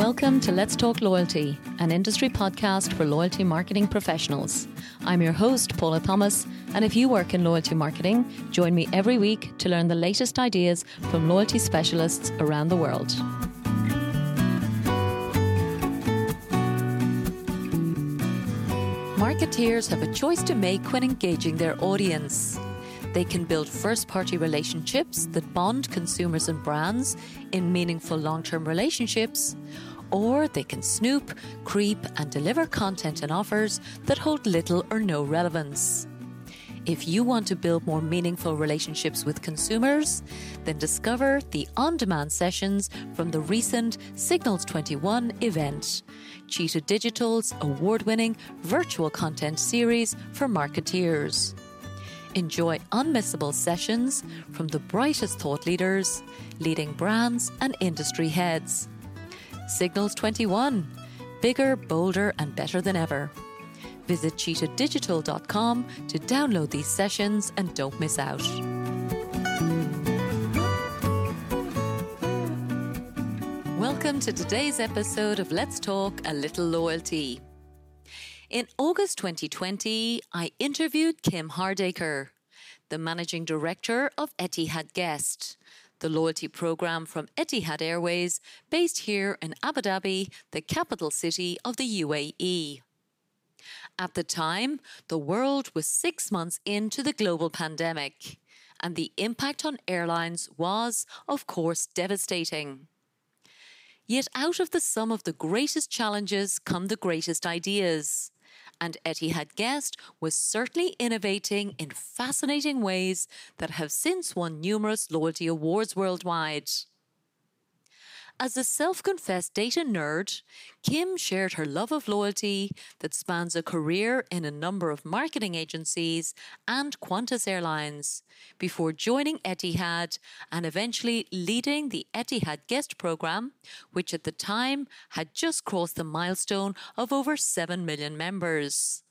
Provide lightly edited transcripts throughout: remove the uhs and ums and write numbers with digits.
Welcome to Let's Talk Loyalty, an industry podcast for loyalty marketing professionals. I'm your host, Paula Thomas, and if you work in loyalty marketing, join me every week to learn the latest ideas from loyalty specialists around the world. Marketeers have a choice to make when engaging their audience. They can build first-party relationships that bond consumers and brands in meaningful long-term relationships, or they can snoop, creep, and deliver content and offers that hold little or no relevance. If you want to build more meaningful relationships with consumers, then discover the on-demand sessions from the recent Signals 21 event, Cheetah Digital's award-winning virtual content series for marketeers. Enjoy unmissable sessions from the brightest thought leaders, leading brands and industry heads. Signals 21, bigger, bolder and better than ever. Visit cheetahdigital.com to download these sessions and don't miss out. Welcome to today's episode of Let's Talk a Little Loyalty. In August 2020, I interviewed Kim Hardacre, the Managing Director of Etihad Guest, the loyalty program from Etihad Airways based here in Abu Dhabi, the capital city of the UAE. At the time, the world was 6 months into the global pandemic, and the impact on airlines was, of course, devastating. Yet out of the sum of the greatest challenges come the greatest ideas. And Etihad Guest was certainly innovating in fascinating ways that have since won numerous loyalty awards worldwide. As a self-confessed data nerd, Kim shared her love of loyalty that spans a career in a number of marketing agencies and Qantas Airlines before joining Etihad and eventually leading the Etihad Guest program, which at the time had just crossed the milestone of over 7 million members.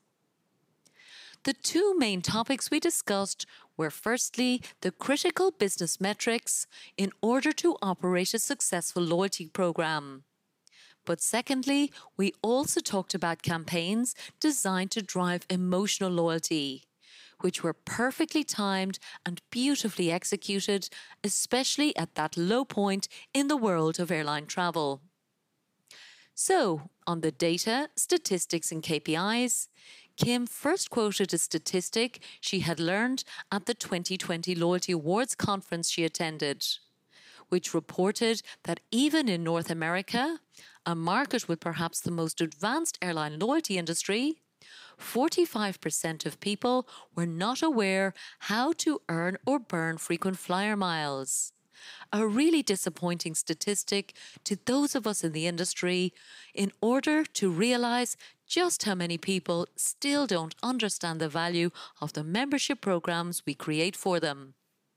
The two main topics we discussed were firstly the critical business metrics in order to operate a successful loyalty program. But secondly, we also talked about campaigns designed to drive emotional loyalty, which were perfectly timed and beautifully executed, especially at that low point in the world of airline travel. So, on the data, statistics and KPIs, Kim first quoted a statistic she had learned at the 2020 Loyalty Awards conference she attended, which reported that even in North America, a market with perhaps the most advanced airline loyalty industry, 45% of people were not aware how to earn or burn frequent flyer miles. A really disappointing statistic to those of us in the industry in order to realize just how many people still don't understand the value of the membership programs we create for them.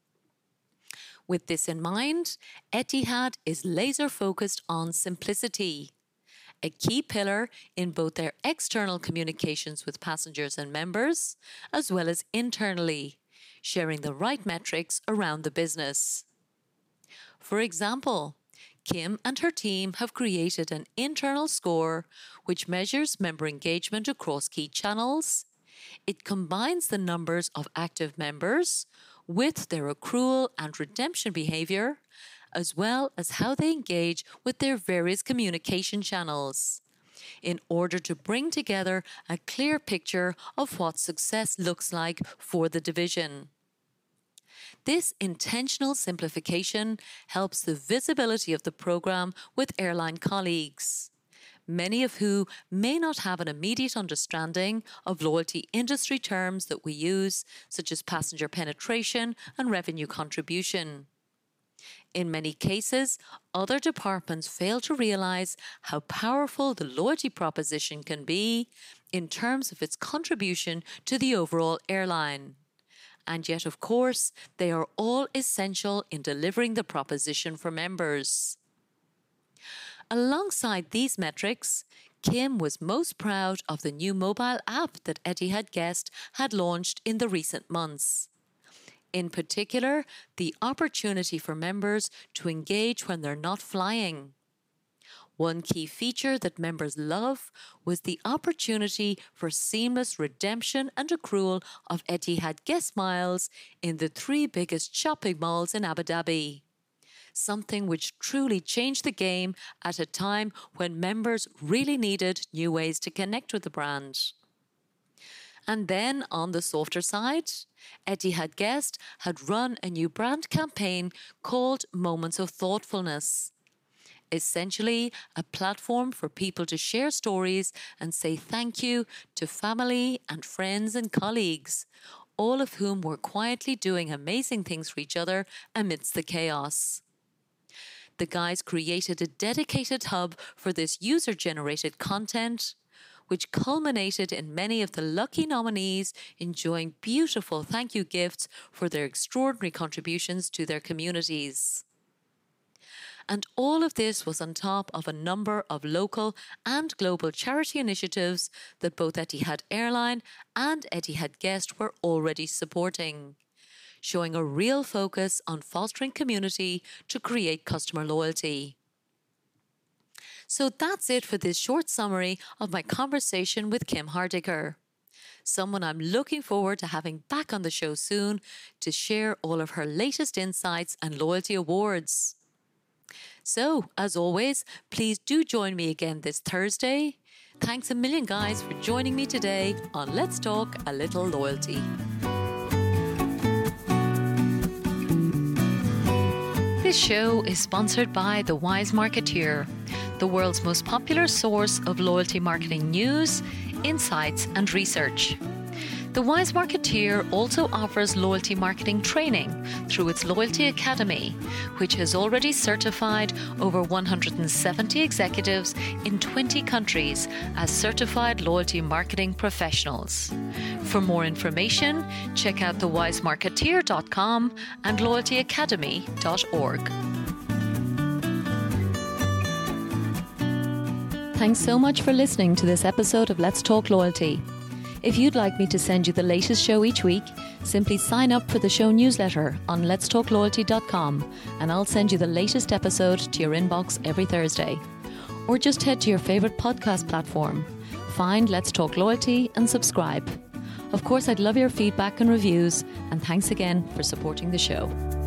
With this in mind, Etihad is laser focused on simplicity, a key pillar in both their external communications with passengers and members, as well as internally, sharing the right metrics around the business. For example, Kim and her team have created an internal score which measures member engagement across key channels. It combines the numbers of active members with their accrual and redemption behaviour, as well as how they engage with their various communication channels, in order to bring together a clear picture of what success looks like for the division. This intentional simplification helps the visibility of the program with airline colleagues, many of who may not have an immediate understanding of loyalty industry terms that we use, such as passenger penetration and revenue contribution. In many cases, other departments fail to realize how powerful the loyalty proposition can be in terms of its contribution to the overall airline. And yet, of course, they are all essential in delivering the proposition for members. Alongside these metrics, Kim was most proud of the new mobile app that Etihad Guest had launched in the recent months. In particular, the opportunity for members to engage when they're not flying. One key feature that members love was the opportunity for seamless redemption and accrual of Etihad guest miles in the 3 biggest shopping malls in Abu Dhabi. Something which truly changed the game at a time when members really needed new ways to connect with the brand. And then on the softer side, Etihad Guest had run a new brand campaign called Moments of Thoughtfulness. Essentially, a platform for people to share stories and say thank you to family and friends and colleagues, all of whom were quietly doing amazing things for each other amidst the chaos. The guys created a dedicated hub for this user-generated content, which culminated in many of the lucky nominees enjoying beautiful thank you gifts for their extraordinary contributions to their communities. And all of this was on top of a number of local and global charity initiatives that both Etihad Airline and Etihad Guest were already supporting, showing a real focus on fostering community to create customer loyalty. So that's it for this short summary of my conversation with Kim Hardaker, someone I'm looking forward to having back on the show soon to share all of her latest insights and loyalty awards. So, as always, please do join me again this Thursday. Thanks a million, guys, for joining me today on Let's Talk a Little Loyalty. This show is sponsored by The Wise Marketeer, the world's most popular source of loyalty marketing news, insights, and research. The Wise Marketeer also offers loyalty marketing training through its Loyalty Academy, which has already certified over 170 executives in 20 countries as certified loyalty marketing professionals. For more information, check out thewisemarketeer.com and loyaltyacademy.org. Thanks so much for listening to this episode of Let's Talk Loyalty. If you'd like me to send you the latest show each week, simply sign up for the show newsletter on letstalkloyalty.com and I'll send you the latest episode to your inbox every Thursday. Or just head to your favourite podcast platform, find Let's Talk Loyalty and subscribe. Of course, I'd love your feedback and reviews, and thanks again for supporting the show.